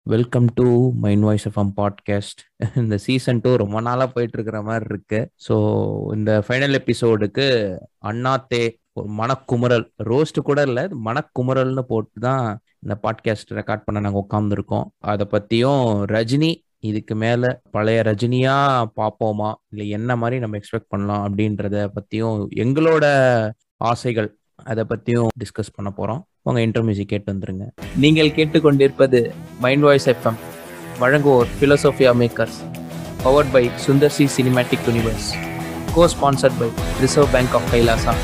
Welcome to mind voice FM podcast. இந்த season 2 ரொம்ப நாளா போயிட்டு இருக்கிற மாதிரி இருக்கு. ஸோ இந்த ஃபைனல் எபிசோடுக்கு அண்ணாத்தே ஒரு மனக்குமுறல் ரோஸ்ட் கூட இல்லை, மனக்குமுறல்னு போட்டு தான் இந்த பாட்காஸ்ட் ரெக்கார்ட் பண்ண நாங்கள் உட்காந்துருக்கோம். அதை பற்றியும் ரஜினி இதுக்கு மேலே பழைய ரஜினியா பார்ப்போமா, இல்லை என்ன மாதிரி நம்ம எக்ஸ்பெக்ட் பண்ணலாம் அப்படின்றத பற்றியும் எங்களோட ஆசைகள் அதை பற்றியும் டிஸ்கஸ் பண்ண போகிறோம். உங்க இன்டர்மியூசிக் கேட்டு வந்துருங்க. நீங்கள் கேட்டுக்கொண்டிருப்பது மைண்ட் வாய்ஸ் எஃப்எம், வழங்குவோர் Philosophia makers, powered by Sundar C cinematic universe, co sponsored by reserve bank of Kailasa.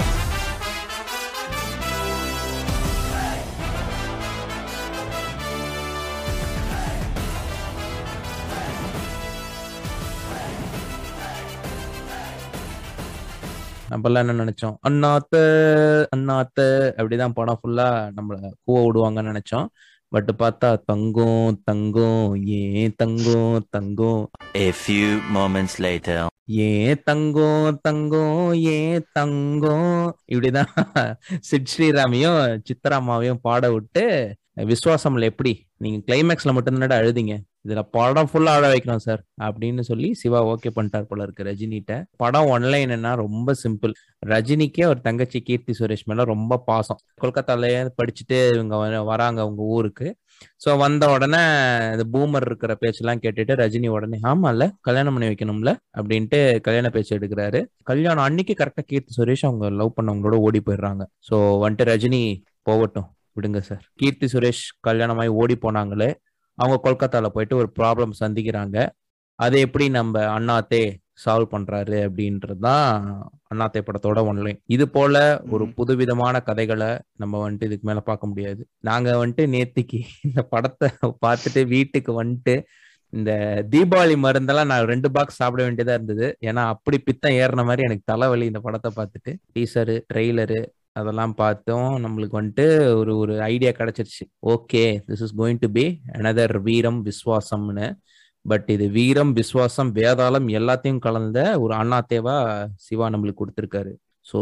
நம்மளாம் என்ன நினைச்சோம், அண்ணாத்த அண்ணாத்த அப்படிதான் படம் ஃபுல்லா நம்மள கூவ விடுவாங்கன்னு நினைச்சோம். பட் பார்த்தா தங்கம் தங்கம் ஏன் தங்கம் தங்கம். A few moments later. ஏன் தங்கம் தங்கம் ஏன் தங்கம் இப்படிதான் சிட் ஸ்ரீராமையும் சித்தராமாவையும் பாட விட்டு விஸ்வாசம்ல எப்படி நீங்க கிளைமேக்ஸ்ல மட்டும்தான் அழுதிங்க, இதுல படம் ஃபுல்லா அழ வைக்கணும் சார் அப்படின்னு சொல்லி சிவா ஓகே பண்ணிட்டார் போல இருக்கு ரஜினிகிட்ட. படம் ஒன்லைன்னா ரொம்ப சிம்பிள். ரஜினிக்கே ஒரு தங்கச்சி கீர்த்தி சுரேஷ் மேல ரொம்ப பாசம். கொல்கத்தாலேயே படிச்சுட்டு இவங்க வராங்க அவங்க ஊருக்கு. ஸோ வந்த உடனே இந்த பூமர் இருக்கிற பேச்செல்லாம் கேட்டுட்டு ரஜினி உடனே ஆமா இல்ல கல்யாணம் பண்ணி வைக்கணும்ல அப்படின்ட்டு கல்யாண பேச்சு எடுக்கிறாரு. கல்யாணம் அன்னைக்கு கரெக்டா கீர்த்தி சுரேஷ் அவங்க லவ் பண்ணவங்களோட ஓடி போயிடுறாங்க. ஸோ வந்துட்டு ரஜினி போகட்டும் விடுங்க சார். கீர்த்தி சுரேஷ் கல்யாணமாயி ஓடி போனாங்களே, அவங்க கொல்கத்தால போயிட்டு ஒரு ப்ராப்ளம் சந்திக்கிறாங்க. அதை எப்படி நம்ம அண்ணாத்தே சால்வ் பண்றாரு அப்படின்றதுதான் அண்ணாத்தே படத்தோட ஒன்லைன். இது போல ஒரு புதுவிதமான கதைகளை நம்ம வந்துட்டு இதுக்கு மேல பார்க்க முடியாது. நாங்க வந்துட்டு நேத்திக்கு இந்த படத்தை பார்த்துட்டு வீட்டுக்கு வந்துட்டு இந்த தீபாவளி மருந்தெல்லாம் நான் 2 பாக்ஸ் சாப்பிட வேண்டியதா இருந்தது. ஏன்னா அப்படி பித்தம் ஏறின மாதிரி எனக்கு தலைவலி இந்த படத்தை பார்த்துட்டு. டீசரு ட்ரெய்லரு அதெல்லாம் பார்த்தோம். நம்மளுக்கு வந்துட்டு ஒரு ஒரு ஐடியா கிடைச்சிருச்சு. Okay, this is going to be another Veeram விஸ்வாசம்னு. பட் இது வீரம் விஸ்வாசம் வேதாளம் எல்லாத்தையும் கலந்த ஒரு அண்ணாத்தேவா சிவா நம்மளுக்கு கொடுத்துருக்காரு. ஸோ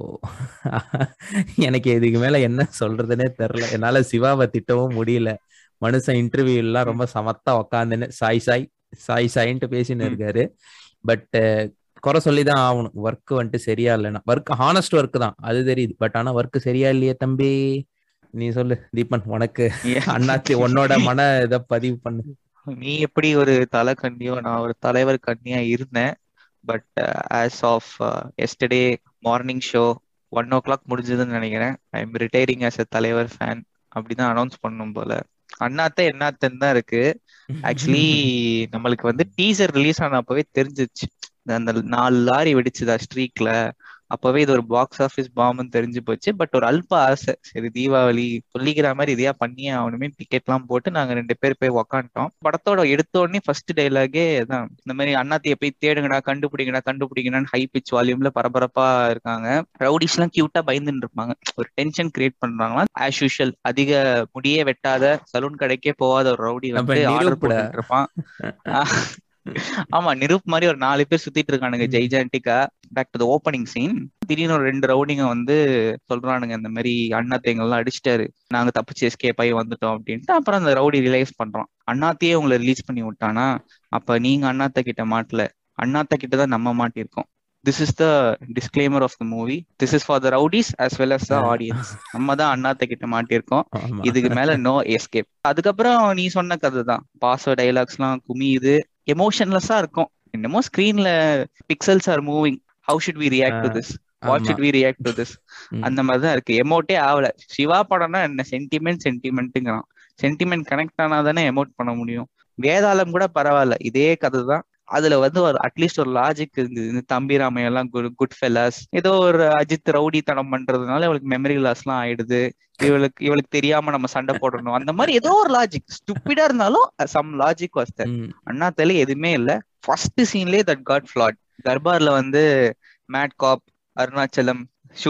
எனக்கு இதுக்கு மேல என்ன சொல்றதுன்னே தெரில. என்னால சிவாவை திட்டவும் முடியல. மனுஷன் இன்டர்வியூ எல்லாம் ரொம்ப சமத்தா உக்காந்துன்னு சாய் சாய் சாய் சாயின்ட்டு பேசின்னு இருக்காரு. பட் குறை சொல்லிதான் ஆகணும். ஒர்க் வந்துட்டு சரியா இல்லைன்னா, ஒர்க் ஹானஸ்ட் ஒர்க் தான் அது தெரியுது. பட் ஆனா ஒர்க் சரியா இல்லையே தம்பி. நீ சொல்லு தீபன், உனக்கு அண்ணாச்சி உன்னோட மன இதை பதிவு பண்ணு. நீ எப்படி ஒரு தலை கண்ணியோ நான் ஒரு தலைவர் கண்ணியா இருந்தேன். But as of yesterday morning show 1 o'clock முடிஞ்சதுன்னு நினைக்கிறேன். I am retiring as a Thalaivar fan அப்படிதான் அனௌன்ஸ் பண்ணும் போல. அண்ணாத்த என்னத்தன்னு தான் இருக்கு. ஆக்சுவலி நம்மளுக்கு வந்து டீசர் ரிலீஸ் ஆன அப்பவே தெரிஞ்சிச்சு. அந்த 4 லாரி வெடிச்சுதா ஸ்ட்ரீக்ல, அப்பவே இது ஒரு பாக்ஸ் ஆஃபீஸ் பாம்புன்னு தெரிஞ்சு போச்சு. பட் ஒரு அல்ப ஆசை, சரி தீபாவளி சொல்லிக்கிற மாதிரி இதையா பண்ணியே அவனுமே டிக்கெட் எல்லாம் போட்டு நாங்க 2 பேர் போய் உக்காண்டோம். படத்தோட எடுத்த உடனே ஃபர்ஸ்ட் டைலாகே தான் இந்த மாதிரி அண்ணாத்தைய போய் தேடுங்கடா கண்டுபிடிங்கடா கண்டுபிடிங்கடான்னு ஹை பிச் வால்யூம்ல பரபரப்பா இருக்காங்க. ரவுடிஸ் எல்லாம் கியூட்டா பயந்துட்டு இருப்பாங்க. ஒரு டென்ஷன் கிரியேட் பண்றாங்களா. ஆஸ் யூஷுவல் அதிக முடியே வெட்டாத சலூன் கடைக்கே போகாத ஒரு ரவுடி வந்து ஆர்டர் போட்டுட்டு இருப்பான். ஆமா, நிரூப் மாதிரி ஒரு 4 பேர் சுத்திட்டு இருக்கானுங்க ஜெய்ஜாண்டிக்கா. Back to the opening scene. திடீர்னு ஒரு 2 ரவுடிங்க வந்து சொல்றானுங்க இந்த மாதிரி அண்ணாத்தை எல்லாம் அடிச்சிட்டாரு, நாங்க தப்பிச்சு எஸ்கேப் ஆகி வந்துட்டோம் அப்படின்ட்டு. அப்புறம் அந்த ரவுடி ரிலைஸ் பண்றான், அண்ணாத்தையே உங்களை ரிலீஸ் பண்ணி விட்டானா, அப்ப நீங்க அண்ணாத்த கிட்ட மாட்டல, அண்ணாத்த கிட்டதான் நம்ம மாட்டிருக்கோம். This is the disclaimer of the movie. This is for the rowdies as well as the audience. நம்ம தான் அண்ணாத்த கிட்ட மாட்டிருக்கோம், இதுக்கு மேல நோ எஸ்கேப். அதுக்கப்புறம் நீ சொன்ன கதை தான். பாச டைலாக்ஸ் எல்லாம் குமியுது, எமோஷன்லெஸ்ஸா இருக்கும். என்னமோ ஸ்கிரீன்ல pixels are moving, how should we react to this, what should we react to this, அந்த மாதிரிதான் இருக்கு. எமோட்டே ஆகல. சிவா படம்னா என்ன, சென்டிமெண்ட்டுங்கிறான். சென்டிமெண்ட் கனெக்ட் ஆனா தானே எமோட் பண்ண முடியும். வேதாளம் கூட பரவாயில்ல, இதே கதை தான். அதுல வந்து ஒரு அட்லீஸ்ட் ஒரு லாஜிக் இருந்தது. இந்த தம்பி ராமையெல்லாம் குட் ஃபெல்லாஸ், ஏதோ ஒரு அஜித் ரவுடி தனம் பண்றதுனால இவளுக்கு மெமரி லாஸ் எல்லாம் ஆயிடுது, இவளுக்கு தெரியாம நம்ம சண்டை போடணும், அந்த மாதிரி ஏதோ ஒரு லாஜிக் ஸ்டூபிடா இருந்தாலும் சம் லாஜிக் வாஸ் தேர். அண்ணாத்தல எதுவுமே இல்ல. ஃபர்ஸ்ட் சீன்லயே தட் காட் ஃபிளாட். தர்பார்ல வந்து mad cop Arunachalam shooting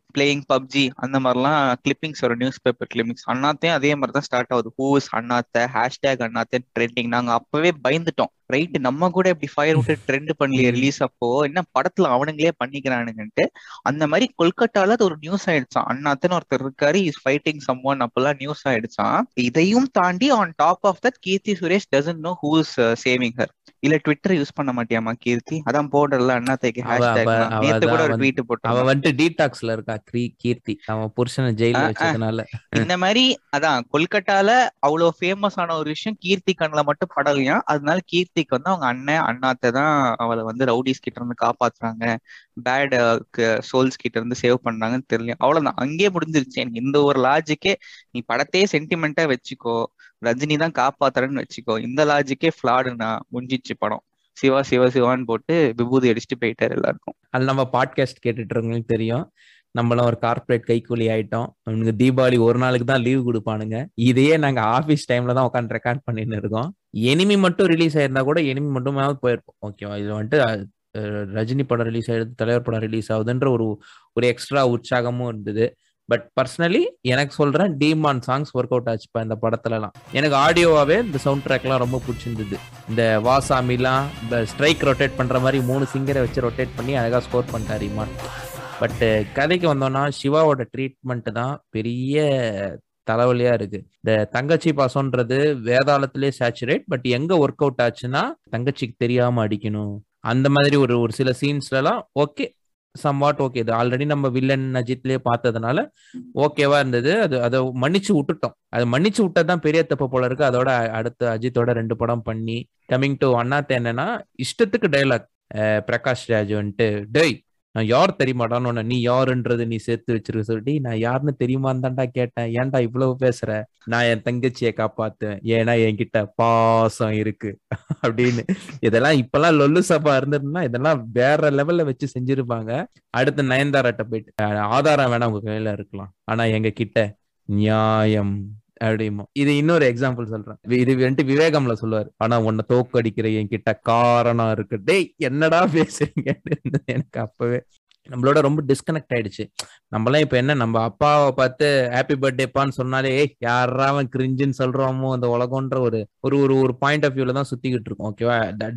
playing PUBG அந்த மாதிரிலாம் கிளிப்பிங்ஸ் வரும், நியூஸ் பேப்பர் கிளிப்பிங்ஸ். அண்ணாத்தையும் அதே மாதிரி தான் ஸ்டார்ட் ஆகுது. Who's Annaatthe, hashtag Annaatthe trending. நாங்க அப்பவே பயந்துட்டோம், ரைட் நம்ம கூட இப்படி ஃபயர் விட்டு ட்ரெண்ட் பண்ணலையே ரிலீஸ் அப்போ, என்ன படத்துல அவனுங்களே பண்ணிக்கிறானுங்கன்ட்டு. அந்த மாதிரி கொல்கட்டால அது ஒரு நியூஸ் ஆயிடுச்சான். அண்ணாத்தன்னு ஒருத்தர் இருக்காரு, இஸ் ஃபைட்டிங் சம் ஒன், அப்பெல்லாம் நியூஸ் ஆயிடுச்சான். இதையும் தாண்டி on top of that Keerthy Suresh doesn't know who is saving her. இல்ல ட்விட்டர் யூஸ் பண்ண மாட்டியாமா கீர்த்தி? அதான் போர்டர்ல அண்ணாத்தைக்கு ஹேஷ்டேக். நேத்து கூட ஒரு ட்வீட் போட்டு அவ வந்துட்டு டீடாக்ஸ்ல இருக்கா கீர்த்தி, அவன் புருஷனை ஜெயில வச்சதுனால. இந்த மாதிரி அதான் கொல்கட்டால அவ்வளவு ஃபேமஸ் ஆன ஒரு விஷயம் கீர்த்தி கண்ணுல மட்டும் படலையா. அதனால கீர்த்திக்கு வந்து அவங்க அண்ணன் அண்ணாத்தை தான் அவளை வந்து ரவுடிஸ் கிட்ட இருந்து காப்பாத்துறாங்க, பேட் சோல்ஸ் கிட்ட இருந்து சேவ் பண்றாங்கன்னு தெரியல. அவ்வளவுதான், அங்கேயே முடிஞ்சிருச்சு. எனக்கு இந்த ஒரு லாஜிக்கே, நீ படத்தையே சென்டிமெண்டா வச்சுக்கோ, ரஜினி தான் காப்பாத்துறன்னு வச்சுக்கோ, இந்த லாஜிக்கே ஃபிளாடுனா முடிஞ்சிச்சு படம். சிவா சிவா சிவான்னு போட்டு விபூதி அடிச்சுட்டு போயிட்டாரு எல்லாருக்கும். அது நம்ம பாட்காஸ்ட் கேட்டுட்டு இருக்கவங்களுக்கு தெரியும், நம்மளும் ஒரு கார்பரேட் கைக்கூலி ஆயிட்டோம். அவனுக்கு தீபாவளி ஒரு நாளுக்கு தான் லீவ் கொடுப்பானுங்க. இதையே நாங்க ஆபீஸ் டைம்ல தான் உட்காந்து ரெக்கார்ட் பண்ணிட்டு இருக்கோம். எனிமி மட்டும் ரிலீஸ் ஆயிருந்தா கூட எனிமி மட்டுமே போயிருப்போம். ஓகேவா, இது வந்துட்டு ரஜினி படம் ரிலீஸ் ஆயிடுது, தலைவர் படம் ரிலீஸ் ஆகுதுன்ற ஒரு எக்ஸ்ட்ரா உற்சாகமும் இருந்தது. பட் பர்சனலி எனக்கு சொல்றேன், டீமான் சாங்ஸ் ஒர்க் அவுட் ஆச்சுப்பா இந்த படத்துலலாம். எனக்கு ஆடியோவாவே இந்த சவுண்ட் ட்ராக்லாம் ரொம்ப பிடிச்சிருந்தது. இந்த வாசாமிலாம் இந்த ஸ்ட்ரைக் ரொட்டேட் பண்ற மாதிரி 3 சிங்கரை வச்சு ரொட்டேட் பண்ணி அழகா ஸ்கோர் பண்ணிட்டாரு இமான். பட் கதைக்கு வந்தோம்னா சிவாவோட ட்ரீட்மெண்ட் தான் பெரிய தலைவலியா இருக்கு. இந்த தங்கச்சி பாசம்ன்றது வேதாளத்திலே சேச்சுரேட், பட் எங்க ஒர்க் அவுட் ஆச்சுன்னா தங்கச்சிக்கு தெரியாம அடிக்கணும் அந்த மாதிரி ஒரு சில சீன்ஸ்லாம் ஓகே, சம்வாட் ஓகே. இது ஆல்ரெடி நம்ம வில்லன் அஜித்லயே பார்த்ததுனால ஓகேவா இருந்தது. அதை மன்னிச்சு விட்டுட்டோம். அது மன்னிச்சு விட்டதுதான் பெரிய தப்பு போல இருக்கு. அதோட அடுத்து அஜித்தோட 2 படம் பண்ணி கமிங் டு அண்ணாத்த என்னன்னா, இஷ்டத்துக்கு டைலாக். பிரகாஷ் ராஜ் வந்துட்டு டேய் நான் யார் தெரியுமாடான்னு, நீ யாருன்றது நீ சேர்த்து வச்சிருக்க சொல்லி, நான் யாருன்னு தெரியுமான்னு தான்டா கேட்டேன், ஏன்டா இவ்வளவு பேசுற, நான் என் தங்கச்சியை காப்பாத்துவேன் ஏன்னா என்கிட்ட பாசம் இருக்கு அப்படின்னு. இதெல்லாம் இப்பெல்லாம் லொல்லு சபா இருந்திருந்தா இதெல்லாம் வேற லெவல்ல வச்சு செஞ்சிருப்பாங்க. அடுத்து நயன்தாராட்ட போயிட்டு ஆதாரம் வேணா உங்க கையில இருக்கலாம், ஆனா எங்க கிட்ட நியாயம் அப்படிமோ. இது இன்னொரு எக்ஸாம்பிள் சொல்றேன். இது வந்துட்டு விவேகம்ல சொல்லுவாரு, ஆனா உன்னை தோக்கடிக்கிற என்கிட்ட காரணம் இருக்கு. டேய் என்னடா பேசுறீங்க எனக்கு அப்பவே நம்மளோட ரொம்ப டிஸ்கனெக்ட் ஆயிடுச்சு. நம்மளாம் இப்ப என்ன, நம்ம அப்பாவை பார்த்து ஹாப்பி பர்த்டேப்பான்னு சொன்னாலே யாரா அவன் கிரிஞ்சுன்னு சொல்றோமோ அந்த உலகம்ன்ற ஒரு ஒரு ஒரு பாயிண்ட் ஆஃப் வியூல தான் சுத்திக்கிட்டு இருக்கோம். ஓகேவா,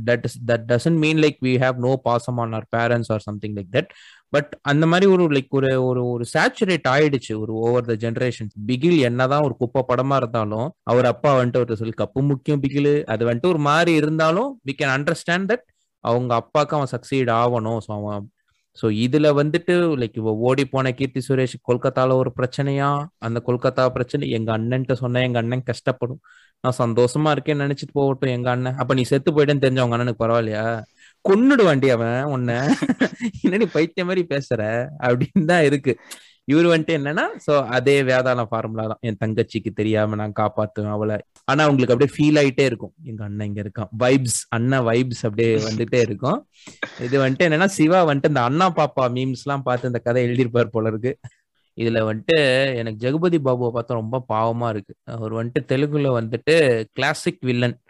that doesn't mean like we have no பாசம் on our parents or something like that. But அந்த மாதிரி ஒரு சேச்சுரேட் ஆயிடுச்சு ஒரு ஓவர் த ஜெனரேஷன். பிகில் என்னதான் ஒரு குப்பை படமா இருந்தாலும் அவர் அப்பா வந்துட்டு ஒரு சொல்லி கப்பு முக்கியம் பிகில், அது வந்துட்டு ஒரு மாதிரி இருந்தாலும் வி கேன் அண்டர்ஸ்டாண்ட் தட் அவங்க அப்பாவுக்கு அவன் சக்சீட் ஆகணும். ஸோ அவன் இதுல வந்துட்டு லைக் ஓடி போன கீர்த்தி சுரேஷ் கொல்கத்தால ஒரு பிரச்சனையா, அந்த கொல்கத்தா பிரச்சனை எங்க அண்ணன்ட்ட சொன்ன, எங்க அண்ணன் கஷ்டப்படும், நான் சந்தோஷமா இருக்கேன்னு நினைச்சிட்டு போகட்டும் எங்க அண்ணன். அப்ப நீ செத்து போயிட்டேன்னு தெரிஞ்ச உங்க அண்ணனுக்கு பரவாயில்லையா? கொன்னுடு வண்டி அவன் உன்ன, என்னடி பைத்திய மாதிரி பேசுற அப்படின்னு தான் இருக்கு. இவரு வந்துட்டு என்னன்னா, சோ அதே வேதாளம் ஃபார்முலா தான், என் தங்கச்சிக்கு தெரியாம நான் காப்பாத்துவேன் அவளை. ஆனா உங்களுக்கு அப்படியே ஃபீல் ஆயிட்டே இருக்கும், எங்க அண்ணன் இங்க இருக்கான், வைப்ஸ், அண்ணன் வைப்ஸ் அப்படியே வந்துட்டே இருக்கும். இது வந்துட்டு என்னன்னா, சிவா வந்துட்டு இந்த அண்ணா பாப்பா மீம்ஸ் எல்லாம் பார்த்து இந்த கதை எழுதியிருப்பார் போல இருக்கு. இதுல வந்துட்டு எனக்கு ஜெகபதி பாபுவை பார்த்தா ரொம்ப பாவமா இருக்கு. அவர் வந்துட்டு தெலுங்குல வந்துட்டு கிளாசிக்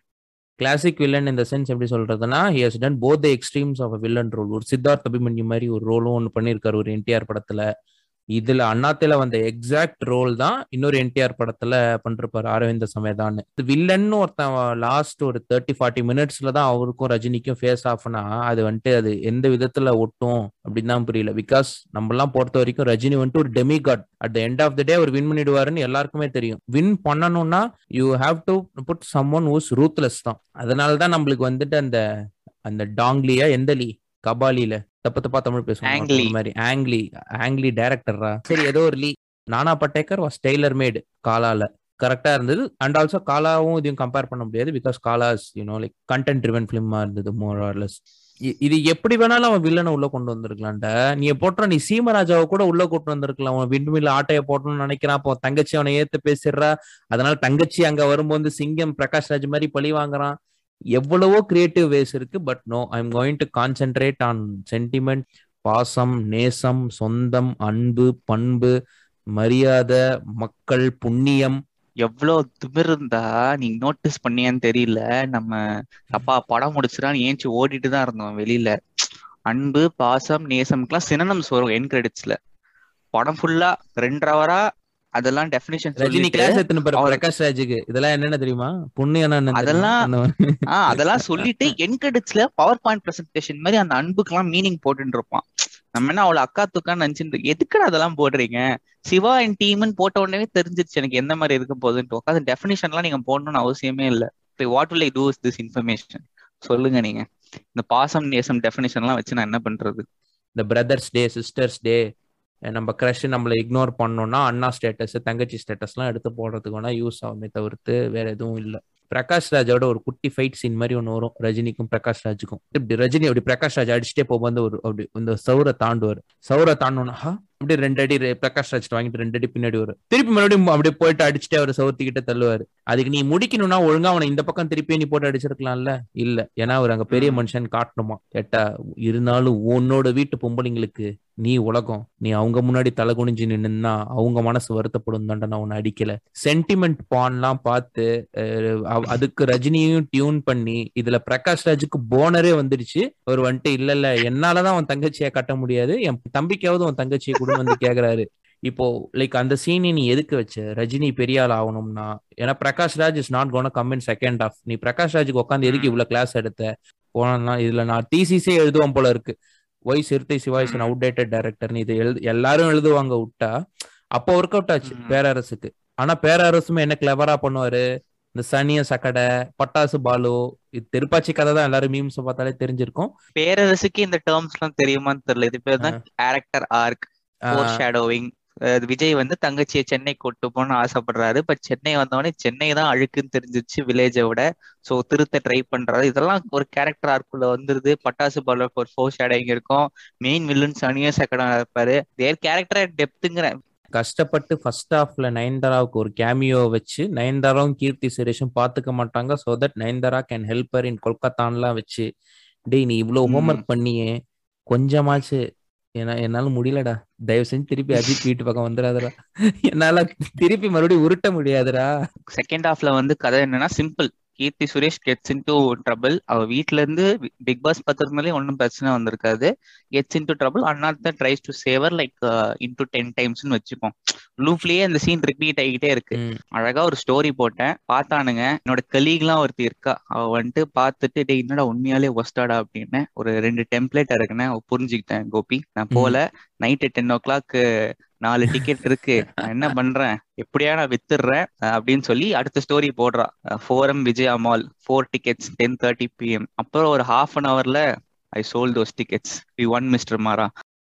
வில்லன் இந்த சென்ஸ் எப்படி சொல்றதுன்னா, he has done both the extremes of a villain role. ஒரு சித்தார்த் அபிமன்யு மாதிரி ஒரு ரோலும் ஒன்று பண்ணியிருக்காரு ஒரு என்டிஆர் படத்துல. இதுல அண்ணாத்தில வந்த எக்ஸாக்ட் ரோல் தான் இன்னொரு என்டிஆர் படத்துல பண்றப்பாரு அரவிந்த சமேதான். வில்லன்னு ஒருத்தன் லாஸ்ட் ஒரு 30-40 மினிட்ஸ்ல தான் அவருக்கும் ரஜினிக்கும் ஃபேஸ் ஆஃப்னா அது வந்துட்டு அது எந்த விதத்துல ஒட்டும் அப்படின்னு தான் புரியல. பிகாஸ் நம்ம எல்லாம் பொறுத்த வரைக்கும் ரஜினி வந்துட்டு ஒரு demigod. At the end of the day அவர் வின் பண்ணிடுவாருன்னு எல்லாருக்குமே தெரியும். வின் பண்ணணும்னா you have to put someone who's ruthless தான். அதனாலதான் நம்மளுக்கு வந்துட்டு அந்த டாங்லியா எந்த லீ கபாலில தப்பா தமிழ் பேசுவாங்க, ஆங்லி டைரக்டரா சரி ஏதோ ஒரு லீ, நானா பட்டேக்கர் வாஸ் டெய்லர் மேட் காலால கரெக்டா இருந்தது. அண்ட் ஆல்சோ காலாவும் இதையும் கம்பேர் பண்ண முடியாது, பிகாஸ் காலாஸ் லைக் கண்டென்ட் ட்ரிவன் ஃபிலிமா இருந்தது மோர் ஆர் லெஸ். இது எப்படி வேணாலும் அவன் வில்லனை உள்ள கொண்டு வந்திருக்கலான்டா. நீ சீமராஜாவை கூட உள்ள கொண்டு வந்திருக்கலாம். அவன் விண்மில்ல ஆட்டையை போட்டணும்னு நினைக்கிறான், அப்போ தங்கச்சி அவனை ஏத்து பேசிடுறா, அதனால தங்கச்சி அங்க வரும்போது சிங்கம் பிரகாஷ் ராஜ் மாதிரி பழி வாங்குறான். எவ்வளவோ கிரியேட்டிவ் வேஸ் இருக்கு. But no, I am going to concentrate on sentiment, பாசம், நேசம், சொந்தம், அன்பு, பண்பு, மரியாதை, மக்கள், புண்ணியம். எவ்வளவு திமிர் இருந்தா நீங்க நோட்டீஸ் பண்ணியான்னு தெரியல, நம்ம அப்பா படம் முடிச்சுடான்னு ஏஞ்சி ஓடிட்டு தான் இருந்தோம் வெளியில. அன்பு, பாசம், நேசம்க்குலாம் சினனம்ஸ் வரும் என் கிரெடிட்ஸ்ல. படம் ஃபுல்லா 2.5 hour அதெல்லாம் டெஃபினிஷன் ரஜினி சொல்லிட்டு கிளாஸ் எடுத்துன்னு பாரு அவர் பிரகாஷ் ராஜுக்கு இதெல்லாம் என்னென்ன தெரியுமா, புண்ணியம் என்னன்னு தெரியுமா அதெல்லாம் அந்த மாதிரி. அதெல்லாம் சொல்லிட்டு என் கிரெடிட்ஸ்ல பவர் பாயிண்ட் பிரசன்டேஷன் மாதிரி அந்த அன்புக்கெல்லாம் மீனிங் போட்டுட்டு இருப்பான். நம்ம என்ன அவ்வளவு அக்கா துக்கான்னு நினைச்சிட்டு எதுக்குடா அதெல்லாம் போடுறீங்க, சிவா அண்ட் டீம்னு போட்ட உடனே தெரிஞ்சிருச்சு எனக்கு எந்த மாதிரி இருக்க போகுதுன்னு. உட்காந்து டெஃபினிஷன் எல்லாம் நீங்க போடணும்னு அவசியமே இல்லை. இப்போ what will I do with this information சொல்லுங்க நீங்க. இந்த பாசம் நேசம் டெஃபினிஷன் எல்லாம் வச்சு நான் என்ன பண்றது? இந்த பிரதர்ஸ் டே, சிஸ்டர்ஸ் டே, நம்ம கிரஷ் நம்மளை இக்னோர் பண்ணோம்னா அண்ணா ஸ்டேட்டஸ், தங்கச்சி ஸ்டேட்டஸ்லாம் எடுத்து போடுறதுக்கு வேணா யூஸ் ஆகுமே தவிர்த்து வேற எதுவும் இல்லை. பிரகாஷ் ராஜோட ஒரு குட்டி ஃபைட் சீன் மாதிரி ஒன்று வரும் ரஜினிக்கும் பிரகாஷ் ராஜுக்கும். இப்படி ரஜினி அப்படி பிரகாஷ் ராஜ் அடிச்சுட்டே போகும்போது ஒரு அப்படி இந்த சௌரை தாண்டுவார். சௌரை தாண்டோன்னா அப்படி 2 அடி பிரகாஷ் ராஜ் வாங்கிட்டு 2 அடி பின்னாடி வரும். திருப்பி மறுபடியும் அப்படியே போயிட்டு அடிச்சுட்டே அவர் சௌர்த்திக்கிட்ட தள்ளுவாரு. அதுக்கு நீ முடிக்கணும்னா ஒழுங்கா அவனை இந்த பக்கம் திருப்பி நீ போட்டு அடிச்சிருக்கலாம்ல. இல்ல, ஏன்னா அவர் அங்க பெரிய மனுஷன் காட்டணுமா. கேட்டா இருந்தாலும் உன்னோட வீட்டு பொம்பளைங்களுக்கு நீ உலகம், நீ அவங்க முன்னாடி தலை குனிஞ்சு நின்னுன்னா அவங்க மனசு வருத்தப்படும் தாண்டா நான் உன்னை அடிக்கல. சென்டிமெண்ட் பான்லாம் பார்த்து அதுக்கு ரஜினியும் டியூன் பண்ணி இதுல பிரகாஷ் ராஜுக்கு போனரே வந்துடுச்சு. அவர் வந்துட்டு இல்ல என்னாலதான் அவன் தங்கச்சியை கட்ட முடியாது, என் தம்பிக்காவது அவன் தங்கச்சியை கூட வந்து கேக்குறாரு. இப்போ லைக் அந்த சீனை நீ எதுக்கு வச்ச, ரஜினி பெரிய ஆள் ஆகணும்னா? ஏன்னா Prakash Raj is not gonna come in second half. நீ பிரகாஷ் ராஜுக்கு உட்காந்து எதுக்கு இவ்வளவு கிளாஸ் எடுத்த? போனா இதுல நான் டிசிஸே எழுதுவோம் போல இருக்கு. Why Siruthai Siva is an outdated director. இது எல்லாரும் எழுதுவாங்க விட்டா. அப்போ ஒர்க் அவுட் ஆச்சு பேரரசுக்கு. ஆனா பேரரசுமே என்ன கிளவரா பண்ணுவாரு, இந்த சனிய சக்கடை, பட்டாசு பாலு, இது திருப்பாச்சி கதை தான் எல்லாரும் மீம்ஸ் பார்த்தாலே தெரிஞ்சிருக்கும். பேரரசுக்கு இந்த டேர்ம்ஸ் எல்லாம் தெரியுமான்னு தெரியல. இது பேர் தான் character arc, foreshadowing. Vijay வந்து தங்கச்சியை சென்னை கூட்டு போன்னு ஆசைப்படுறாரு. பட் சென்னை வந்தவொடனே சென்னை தான் அழுக்குன்னு தெரிஞ்சிச்சு வில்லேஜை விட. ஸோ திருத்த ட்ரை பண்றாரு. இதெல்லாம் ஒரு கேரக்டர் ஆர்க்குள்ள வந்துருது. பட்டாசு பால ஒரு ஃபோர் ஷேடோவிங் இருக்கும். மெயின் வில்லன் சனியா சக்கடா இருப்பாரு. தேர் கேரக்டர் டெப்த்துங்கிற கஷ்டப்பட்டு ஃபர்ஸ்ட் ஹாஃப்ல நயன்தாராவுக்கு ஒரு கேமியோ வச்சு நயன்தாராவும் கீர்த்தி சுரேஷும் பாத்துக்க மாட்டாங்க. So that Nayanthara can help her in கொல்கத்தான்லாம் வச்சு, டேய் நீ இவ்வளவு ஹோம்ஒர்க் பண்ணியே கொஞ்சமாச்சு என்னால முடியலடா, தயவு செஞ்சு திருப்பி அஜித் வீட்டு பக்கம் வந்துடாதடா, என்னால திருப்பி மறுபடியும் உருட்ட முடியாதுடா. செகண்ட் ஹாஃப்ல வந்து கதை என்னன்னா simple. Keerthy Suresh gets into trouble. அவ வீட்ல இருந்து பிக் பாஸ் பத்திரத்துனாலே ஒன்றும் பிரச்சனை வந்திருக்காது. Gets into trouble. Annaatthe tries to save her like into 10 டைம்ஸ்னு வச்சுப்போம். லூப்லயே அந்த சீன் ரிப்பீட் ஆகிட்டே இருக்கு. அழகா ஒரு ஸ்டோரி போட்டேன், பார்த்தானுங்க. என்னோட கலீக்லாம் ஒருத்தி இருக்கா, அவ வந்துட்டு பார்த்துட்டு டே என்னடா உண்மையாலே ஒஸ்டாடா அப்படின்னு ஒரு 2 டெம்ப்ளேட் இருக்குன்னு புரிஞ்சுக்கிட்டேன். கோபி நான் போல நைட்டு 10 o'clock 4 டிக்கெட் இருக்கு, நான் என்ன பண்றேன் எப்படியா நான் வித்துடுறேன் அப்படின்னு சொல்லி அடுத்த ஸ்டோரி போடுறா. Forum Vijaya mall 4 tickets 10:30 PM. அப்புறம் ஒரு half an hourல I sold those tickets, we won mister Maara.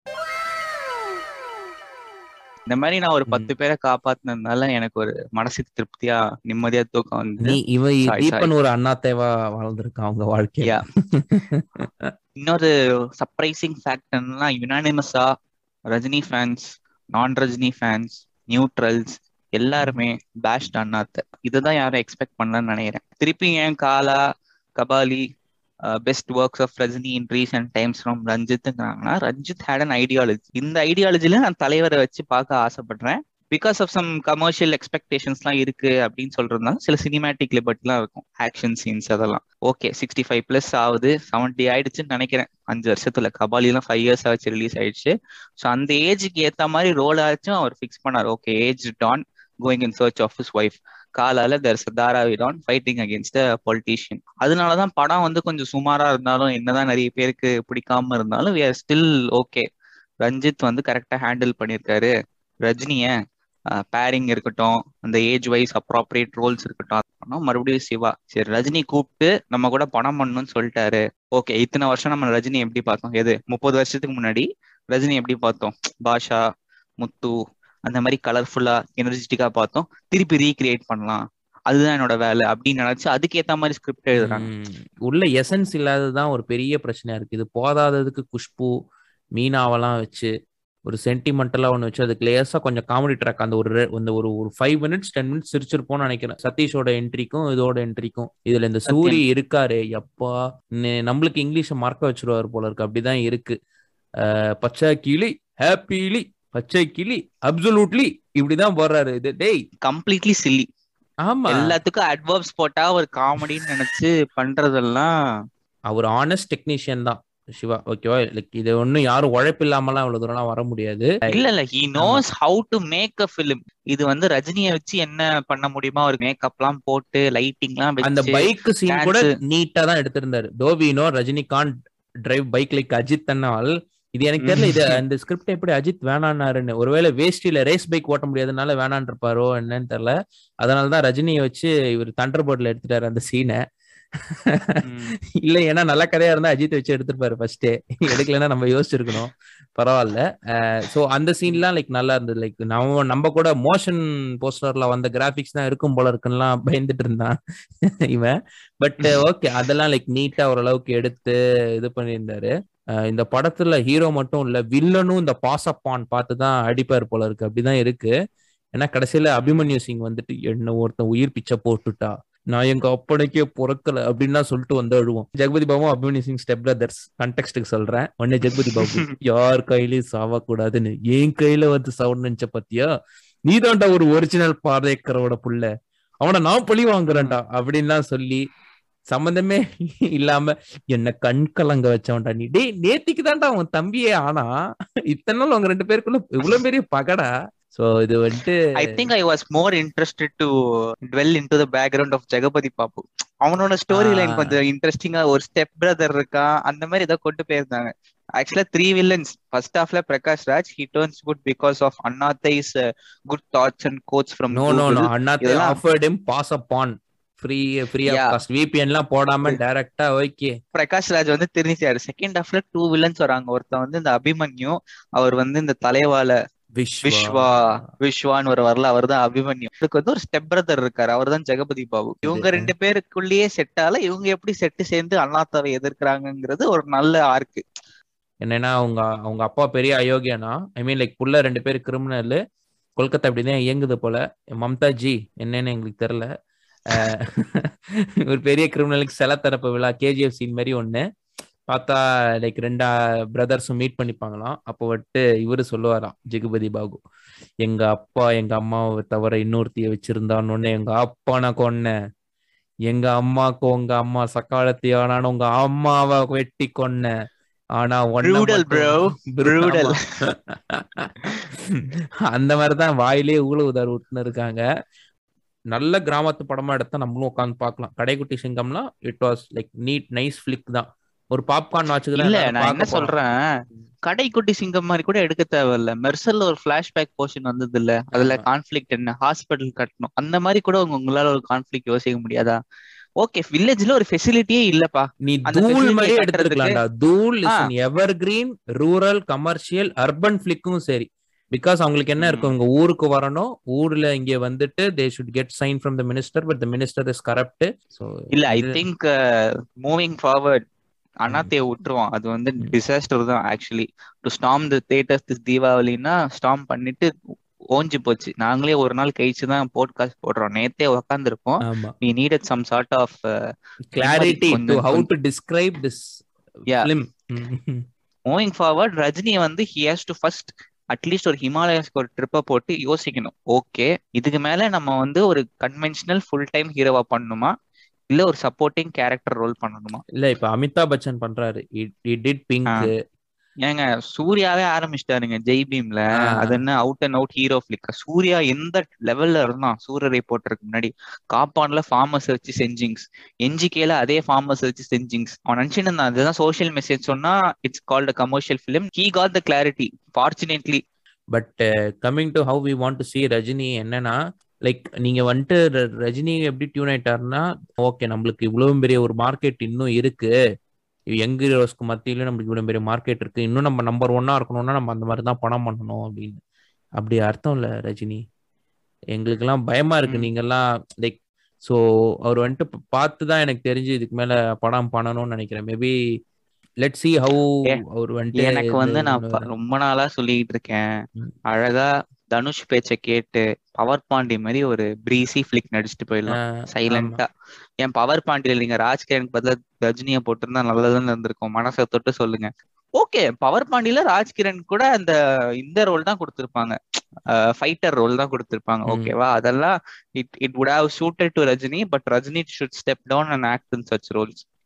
இந்த மாதிரி நான் ஒரு 10 பேரை காப்பாத்தினதுனால எனக்கு ஒரு மனசு திருப்தியா நிம்மதியா தூக்கம் வந்து. நீ இவன் ஒரு அண்ணா தேவா வாழ்ந்திருக்கான் அவங்க வாழ்க்கையா. இன்னொரு சர்ப்ரைசிங் ஃபேக்டர்னா யுனானிமஸா ரஜினி ஃபேன்ஸ், நான் ரஜினி ஃபேன்ஸ், நியூட்ரல்ஸ் எல்லாருமே பேஷ்ட் அண்ணாத்த. இதுதான் யாரும் எக்ஸ்பெக்ட் பண்ணலன்னு நினைக்கிறேன். திருப்பி ஏன் Kaala Kabali best works of Rajini in recent times from ரஞ்சித்ங்கிறாங்கன்னா, ரஞ்சித் ஹேட் அன் ஐடியாலஜி. இந்த ஐடியாலஜில நான் தலைவரை வச்சு பார்க்க ஆசைப்படுறேன். பிகாஸ் ஆஃப் சம் கமர்ஷியல் எக்ஸ்பெக்டேஷன்ஸ்லாம் இருக்கு அப்படின்னு சொல்றதுனால சில சினிமேட்டிக் லிபர்ட்டிலாம் இருக்கும், ஆக்ஷன் சீன்ஸ் அதெல்லாம். ஓகே 65+ ஆகுது, 70 ஆயிடுச்சுன்னு நினைக்கிறேன் 5 வருஷத்துல. கபாலிலாம் 5 years ஆச்சு ரிலீஸ் ஆயிடுச்சு. ஸோ அந்த ஏஜுக்கு ஏற்ற மாதிரி ரோல் ஆச்சும் அவர் ஃபிக்ஸ் பண்ணார். Okay age don going in search of his wife. காலால there's a Dharavi don fighting against a politician. அதனாலதான் படம் வந்து கொஞ்சம் சுமாரா இருந்தாலும், என்னதான் நிறைய பேருக்கு பிடிக்காம இருந்தாலும், we are still okay. Ranjith வந்து கரெக்டா ஹேண்டில் பண்ணியிருக்காரு. ரஜினிய பேரிங் இருக்கட்டும், அந்த ஏஜ் வைஸ் அப்ராப்ரியேட் ரோல்ஸ் இருக்கட்டும். மறுபடியும் சிவா சரி ரஜினி கூப்பிட்டு நம்ம கூட படம் பண்ணணும்னு சொல்லிட்டாரு. ஓகே இத்தனை வருஷம் நம்ம ரஜினி எப்படி பார்த்தோம், எது 30 வருஷத்துக்கு முன்னாடி ரஜினி எப்படி பார்த்தோம், பாஷா முத்து அந்த மாதிரி கலர்ஃபுல்லா எனர்ஜெட்டிக்கா பார்த்தோம். திருப்பி ரீக்ரியேட் பண்ணலாம், அதுதான் என்னோட வேலை அப்படின்னு நினைச்சு அதுக்கேற்ற மாதிரி ஸ்கிரிப்ட் எழுதுறாங்க. உள்ள எசன்ஸ் இல்லாததான் ஒரு பெரிய பிரச்சனையா இருக்கு. இது போதாததுக்கு குஷ்பு மீனாவெல்லாம் வச்சு ஒரு சென்டிமெண்டலா ஒன்று வச்சு அதுக்கு லேசா கொஞ்சம் காமெடி ட்ராக் அந்த ஒரு 5 minutes 10 minutes சிரிச்சிருப்போம்னு நினைக்கிறேன். சதீஷோட என்ட்ரிக்கும் இதோட என்ட்ரிக்கும். இதுல இந்த சூரி இருக்காரு, எப்பா நம்மளுக்கு இங்கிலீஷை மறக்க வச்சிருவாரு போல இருக்கு. அப்படிதான் இருக்கு. பச்சை கிளி, ஹாப்பிலி, பச்சை கிளி, அப்சல்யூட்லி இப்படிதான் போடுறாரு. இது டேய் கம்ப்ளீட்லி சில்லி. ஆமா, எல்லாத்துக்கும் அட்வர்ப்ஸ் போட்டா ஒரு காமெடின்னு நினைச்சு பண்றதெல்லாம். அவர் ஆனஸ்ட் டெக்னீஷியன் தான். சிவா ஓகேவா, லைக் இது ஒண்ணும் யாரும் உழைப்பு இல்லாமலாம் இவ்வளவு தூரம்லாம் வர முடியாது. இல்ல he knows how to make a film. இது வந்து ரஜினியை வச்சு என்ன பண்ண முடியுமா, ஒரு மேக்கப் எல்லாம் போட்டு லைட்டிங் எல்லாம் அந்த வச்சு பைக் சீன் கூட டான்ஸ். நீட்டா தான் எடுத்திருந்தாரு. தோவினோ Rajinikanth drive bike like Ajith தன்னால். இது எனக்கு தெரியல, இது அந்த ஸ்கிரிப்ட் எப்படி அஜித் வேணான்னாருன்னு. ஒருவேளை வேஸ்டில ரேஸ் பைக் ஓட்ட முடியாதனால வேணான் இருப்பாரோ என்னன்னு தெரியல. அதனாலதான் ரஜினியை வச்சு இவர் தண்டர் போர்ட்ல எடுத்துட்டாரு அந்த சீனை. இல்ல ஏன்னா நல்ல கதையா இருந்தா அஜித் வச்சு எடுத்திருப்பாரு ஃபர்ஸ்டே. எடுக்கலன்னா நம்ம யோசிச்சிருக்கணும். பரவாயில்ல. சோ அந்த சீன்லாம் லைக் நல்லா இருந்தது. லைக் நம்ம கூட மோஷன் போஸ்டர்ல வந்த கிராபிக்ஸ் தான் இருக்கும் போல இருக்குன்னுலாம் பயந்துட்டு இருந்தான் இவன். பட் ஓகே, அதெல்லாம் லைக் நீட்டா ஓரளவுக்கு எடுத்து இது பண்ணியிருந்தாரு. இந்த படத்துல ஹீரோ மட்டும் இல்ல, வில்லனும் இந்த பாசப்பான் பார்த்துதான் அடிப்பார் போல இருக்கு. அப்படிதான் இருக்கு. ஏன்னா கடைசியில அபிமன்யு சிங் வந்துட்டு என்ன ஒருத்தன் உயிர் பிச்சை போட்டுட்டா, நான் எங்க அப்பனைக்கே பொறக்கல அப்படின்னு சொல்லிட்டு வந்து அழுவோம். ஜெகபதி பாபு அபிமன்யு சிங் ஸ்டெப் பிரதர்ஸ் கண்டெக்ஸ்டுக்கு சொல்றேன். உடனே ஜெகபதி பாபு யார் கையிலயும் சாவக்கூடாதுன்னு என் கையில வந்து சவுண்ட் நினைச்ச பத்தியா, நீதான்டா ஒரு ஒரிஜினல் பாதேக்கரோட புள்ள, அவனை நான் பழி வாங்குறேன்டா அப்படின்லாம் சொல்லி சம்பந்தமே இல்லாம என்ன கண் கலங்க வச்சவன்டா நீ. டேய் நேத்திக்கு தான்டா அவன் தம்பியே, ஆனா இத்தனை நாள் அவங்க 2 பேருக்குள்ள இவ்வளவு பெரிய பகடா. சோ இது வந்துட்டு I think I was more interested to dwell into the background of Jagapathi Babu. அவனோட ஸ்டோரி லைன் கொஞ்சம் இன்ட்ரெஸ்டிங்கா, ஒரு ஸ்டெப் பிரதர் இருக்கா, அந்த மாதிரி ஏதோ கொண்டு போயிருந்தாங்க. ஆக்சுவலா 3 villains. ஃபர்ஸ்ட் ஹாஃப்ல Prakash Raj he turns good because of Annathai's good thoughts and quotes from Google. அண்ணாத்தை offered him pass upon free of cost. VPN எல்லாம் போடாம டைரக்டா ஓகே. பிரகாஷ் ராஜ் வந்து தெரிஞ்சாரு. செகண்ட் ஹாஃப்ல 2 villains வராங்க. ஒருத்தன் வந்து இந்த அபிமன்யு, அவர் வந்து இந்த தலைவால விஸ்வான்னு ஒரு வரல, அவர் தான் அபிமன்யு. இதுக்கு வந்து ஒரு ஸ்டெப் பிரதர் இருக்காரு, அவர் தான் ஜெகபதி பாபு. இவங்க 2 பேருக்குள்ளேயே செட் ஆல இவங்க எப்படி செட்டு சேர்ந்து அண்ணாத்தாவை எதிர்க்கிறாங்கிறது ஒரு நல்ல ஆர்க்கு. என்னன்னா அவங்க அப்பா பெரிய அயோக்கியனா, ஐ மீன் லைக் புள்ள 2 பேர் கிரிமினல். கொல்கத்தா அப்படிதான் இயங்குது போல. மம்தாஜி என்னன்னு எங்களுக்கு தெரியல. ஒரு பெரிய கிரிமினலுக்கு சில தரப்பு விழா கேஜிஎஃப் சீன் மாதிரி ஒண்ணு பார்த்தா லைக் 2 பிரதர்ஸும் மீட் பண்ணிப்பாங்களாம். அப்போ வந்துட்டு இவரு சொல்லுவாராம் ஜெகபதி பாபு, எங்க அப்பா எங்க அம்மாவை தவிர இன்னொருத்திய வச்சிருந்தான்னு, எங்க அப்பா நான் கொன்னேன், எங்க அம்மாக்கு உங்க அம்மா சக்காலத்தியானான்னு உங்க அம்மாவை வெட்டி கொன்னேன், ஆனா அந்த மாதிரிதான் வாயிலே ஊழ விட்டுன்னு இருக்காங்க. நல்ல கிராமத்து படமா எடுத்தா நம்மளும் உட்காந்து பார்க்கலாம். கடைக்குட்டி சிங்கம்லாம் it was like neat nice flick தான். ஒரு பாப்கார்ன் வாட்சுக்கு இல்ல நான் என்ன சொல்றேன், கடைக்குட்டி சிங்கம் மாதிரி கூட எடுக்க தேவையில்ல. மெர்சல்ல ஒரு பிளாஷ்பேக் போர்ஷன் வந்தது இல்ல, அதுல கான்ஃபிளிக்ட் என்ன, ஹாஸ்பிட்டல் கட்டணும், அந்த மாதிரி கூட உங்களால ஒரு கான்ஃபிளிக்ட் யோசிக்க முடியாதா? ஓகே, வில்லேஜ்ல ஒரு ஃபெசிலிட்டியே இல்லப்பா, நீ தூள் மாதிரி எடுத்துக்கலாம்டா. Dhool is an evergreen rural commercial urban ஃபிளிக்கும் சரி. பிகாஸ் அவங்களுக்கு என்ன இருக்கும், உங்க ஊருக்கு வரணும், ஊர்ல இங்க வந்துட்டு they should get sign from the minister, but the minister is corrupt. So இல்ல ஐ திங்க் மூவிங் ஃபார்வர்ட் அண்ணாத்தைய விட்டுருவான். அது வந்து டிசாஸ்டர் தான் actually. To storm the theatres this தீபாவளினா ஸ்டாம் பண்ணிட்டு ஓஞ்சி போச்சு. நாங்களே ஒரு நாள் கழிச்சுதான் போட்காஸ்ட் போடுறோம். நேத்தே உட்காந்துருக்கோம். we needed some sort of clarity to how to describe this film. Moving forward, Rajini வந்து he has to first at least ஒரு ஹிமாலயாஸ்க்கு ஒரு ட்ரிப்பை போட்டு யோசிக்கணும். ஓகே, இதுக்கு மேல நம்ம வந்து ஒரு கன்வென்ஷனல் ஃபுல் டைம் ஹீரோவா பண்ணணுமா, இல்ல ஒரு சப்போர்ட்டிங் கேரக்டர் ரோல் பண்ணணுமா? இல்ல இப்ப அமிதாப் பச்சன் பண்றாரு, he did Pink. ஏங்க சூர்யாவே ஆரம்பிச்சிட்டாருங்க ஜெய் பீம்ல. அது என்ன out and out hero flick. Suriya எந்த லெவல்ல இருந்தான் சூரரை போட்டுறதுக்கு முன்னாடி? காப்பான்ல ஃபார்மர்ஸ் வச்சு செஞ்சிங்ஸ், என்ஜிகேல அதே ஃபார்மர்ஸ் வச்சு செஞ்சிங்ஸ். அவன் நினைச்சுன்னு இருந்தான் அதுதான் சோஷியல் மெசேஜ் சொன்னா it's called a commercial film. He got the clarity fortunately. But coming to how we want to see Rajini, என்னன்னா லைக் நீங்க வந்துட்டு ரஜினி எப்படி டியூன் ஆயிட்டாருன்னா, ஓகே நம்மளுக்கு இவ்வளவு பெரிய ஒரு மார்க்கெட் இன்னும் இருக்கு, யங் ஹீரோஸ்க்கு மத்தியில நம்மளுக்கு இவ்வளவு பெரிய மார்க்கெட் இருக்கு, இன்னும் நம்ம நம்பர் 1 இருக்கணும்னா நம்ம அந்த மாதிரி தான் படம் பண்ணணும் அப்படின்னு. அப்படி அர்த்தம் இல்ல ரஜினி. எங்களுக்கு எல்லாம் பயமா இருக்கு. நீங்க எல்லாம் லைக் சோ அவர் வந்துட்டு பார்த்துதான் எனக்கு தெரிஞ்சு இதுக்கு மேல படம் பண்ணணும்னு நினைக்கிறேன். மேபி லெட்ஸ் see how அவர் வந்துட்டு. எனக்கு வந்து நான் ரொம்ப நாளா சொல்லிட்டு இருக்கேன், அழகா தனுஷ் பேச்ச கேட்டு பவர் பாண்டி மாதிரி ஒரு பிரீசி பிளிக் நடிச்சுட்டு போயிடலாம் சைலண்டா. என் பவர் பாண்டியில நீங்க ராஜ்கிரனுக்கு பதிலா ரஜினியை போட்டிருந்தா நல்லதுன்னு இருந்திருக்கும். மனசை தொட்டு சொல்லுங்க. ஓகே, பவர் பாண்டியில ராஜ்கிரண் கூட அந்த இந்த ரோல் தான் கொடுத்திருப்பாங்க, ஃபைட்டர் ரோல் தான் கொடுத்திருப்பாங்க. ஓகேவா, அதெல்லாம் it would have suited to Rajini. But Rajini should step down and act in such roles.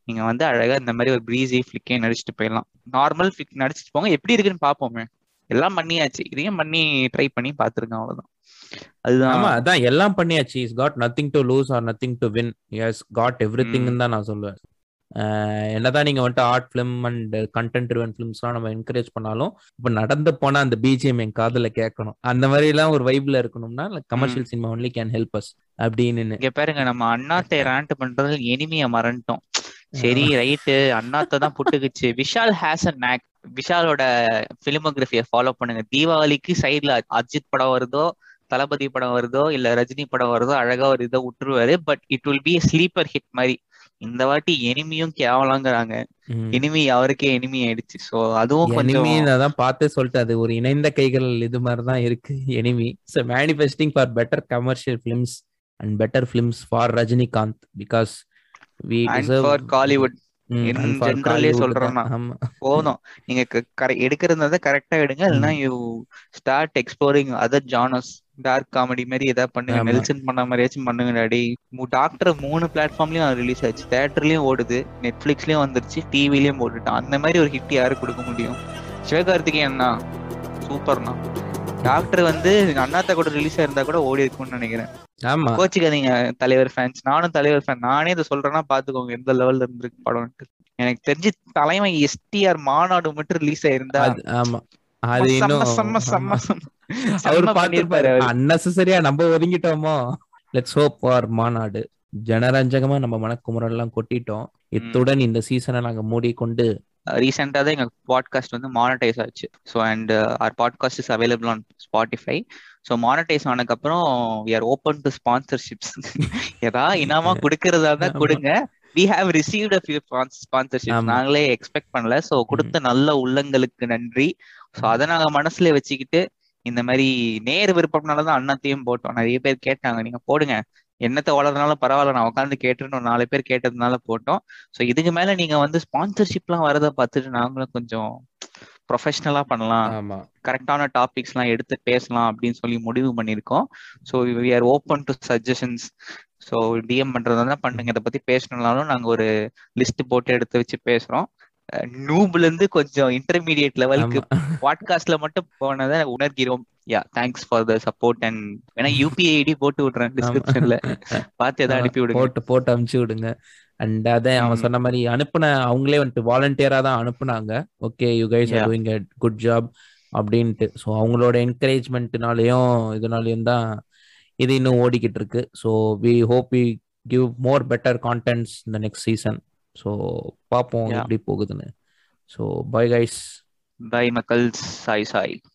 நீங்க வந்து அழகா இந்த மாதிரி ஒரு ப்ரீஸி ஃபிளிக்கே நடிச்சுட்டு போயிடலாம். நார்மல் ஃபிளிக் நடிச்சுட்டு போங்க, எப்படி இருக்குன்னு பார்ப்போமே. எல்லாம் பண்ணியாச்சு, இதையும் பண்ணி ட்ரை பண்ணி பார்த்துருக்கேன், அவ்வளவுதான். அதுதான். ஆமா, அதான் எல்லாம் பண்ணியாச்சு. Is got nothing to lose or nothing to win. Yes got every திங்னு தான் நான் சொல்லுவேன். என்னதான் நீங்க வந்துட்டு art film and content driven ஃபிலிம்ஸ்லாம் நம்ம என்கரேஜ் பண்ணாலும், இப்போ நடந்து போனா அந்த பிஜிஎம் என் காதுல கேட்கணும். அந்த மாதிரி எல்லாம் ஒரு வைப்ல இருக்கணும்னா commercial cinema only can help us அப்படின்னு. இங்க பாருங்க, நம்ம அண்ணாத்தை ரேண்ட் பண்றது எனிமிய மறந்துட்டோம். சரி ரைட்டு, அண்ணாத்தை தான் புட்டுக்குச்சு. Vishal has a knack. விஷாலோட பிலிமோகிராஃபியை ஃபாலோ பண்ணுங்க. தீபாவளிக்கு சைட்ல அஜித் படம் வருதோ, தளபதி படம் வருதோ, இல்ல ரஜினி படம் வருதோ, அழகா ஒரு இதை விட்டுருவாரு. But it will be sleeper hit மாதிரி. இந்த வாட்டி எனிமியும் கேவலாங்கிறாங்க. எனிமி அவருக்கே எனிமி ஆயிடுச்சு. சோ அதுவும் கொஞ்சம் அதான் பார்த்தே சொல்லிட்டு, அது ஒரு இணைந்த கைகள் இது மாதிரிதான் இருக்கு enemy. So manifesting for better commercial films and better films for Rajinikanth, because we deserve for Kollywood ஜெனரலே சொல்றேன்னா போதும். நீங்க எடுக்கிறத கரெக்டா எடுங்க, இல்லைன்னா you start exploring other genres. Dark comedy மாதிரி ஏதாவது பண்ணுங்க, நெல்சன் பண்ண மாதிரியாச்சும் பண்ணுங்க டாடி. டாக்டர் 3 பிளாட்ஃபார்ம்லயும் ரிலீஸ் ஆச்சு. தியேட்டர்லயும் ஓடுது, நெட்ஃபிளிக்ஸ்லயும் வந்துருச்சு, டிவிலயும் போட்டுட்டான். அந்த மாதிரி ஒரு ஹிட் யாரு கொடுக்க முடியும்? சிவகார்த்திகேயன் தான் சூப்பர்னா. டாக்டர் வந்து அண்ணாத்த கூட ரிலீஸ் ஆயிருந்தா கூட ஓடி இருக்கும்னு நினைக்கிறேன். கோச்சிக்காதீங்க தலைவர் ஃபேன்ஸ், நானும் தலைவர் ஃபேன். நானே இதை சொல்றேன்னா பாத்துக்கோங்க எந்த லெவல்ல இருந்திருக்கு படம். எனக்கு தெரிஞ்சு தலைமை எஸ்டிஆர் மாநாடு மட்டும் ரிலீஸ் ஆயிருந்தா அது அவர் பாத்திருப்பாரு. அன்னெசரியா நம்ம ஒதுங்கிட்டோமோ. லெட்ஸ் ஹோப் ஃபார் மாநாடு. ஜனரஞ்சகமா நம்ம மனக்குமுறல் எல்லாம் கொட்டிட்டோம். இத்துடன் இந்த சீசனை நாங்க மூடிக்கொண்டு, ரீசெண்டா தான் எங்க பாட்காஸ்ட் வந்து மானிட்டைஸ் ஆச்சு. So and our podcast is available on Spotify. So monetise ஆனதுக்கப்புறம் we are open to sponsorships. ஏதாவது இனாமா கொடுக்கறதா தான் கொடுங்க. we have received a few sponsorships. நாங்களே எக்ஸ்பெக்ட் பண்ணல. ஸோ கொடுத்த நல்ல உள்ளங்களுக்கு நன்றி. ஸோ அதை நாங்க மனசுல வச்சுக்கிட்டு இந்த மாதிரி நேர் விருப்பம்னாலதான் அண்ணாத்தையும் போட்டோம். நிறைய பேர் கேட்டாங்க, நீங்க போடுங்க, என்னத்தை வளர்றதுனாலும் பரவாயில்ல, நான் உட்காந்து கேட்டுன்னு 4 பேர் கேட்டதுனால போட்டோம். ஸோ இதுக்கு மேல நீங்க வந்து ஸ்பான்சர்ஷிப்லாம் வரதை பார்த்துட்டு நாங்களும் கொஞ்சம் ப்ரொஃபஷனலா பண்ணலாம், கரெக்டான டாபிக்ஸ் எல்லாம் எடுத்து பேசலாம் அப்படின்னு சொல்லி முடிவு பண்ணியிருக்கோம். So we are open to suggestions. So DM பண்றதா பண்ணுங்க. இதை பத்தி பேசணும்னாலும் நாங்க ஒரு லிஸ்ட் போட்டு எடுத்து வச்சு பேசுறோம். நூப்ல இருந்து கொஞ்சம் இன்டர்மீடியட் லெவலுக்கு பாட்காஸ்ட்ல மட்டும் போனதை உணர்கிறோம். Yeah, thanks for the support. And வேணா யூபிஐ ஐடி போட்டு விடுறேன் டிஸ்கிரிப்ஷன்ல, பார்த்து எதாவது அனுப்பி விடுங்க, போட்டு அனுப்பிச்சு விடுங்க. அண்ட் அதான் அவன் சொன்ன மாதிரி அனுப்புன அவங்களே வந்துட்டு வாலண்டியரா தான் அனுப்புனாங்க. Okay, you guys are doing a good job அப்படின்ட்டு. ஸோ அவங்களோட என்கரேஜ்மெண்ட்னாலையும் இதனாலையும் தான் இது இன்னும் ஓடிக்கிட்டு இருக்கு. So we hope we give more better contents இந்த நெக்ஸ்ட் சீசன். ஸோ பார்ப்போம் எப்படி போகுதுன்னு. So bye guys. பை மக்கள்ஸ். சாய் சாய்.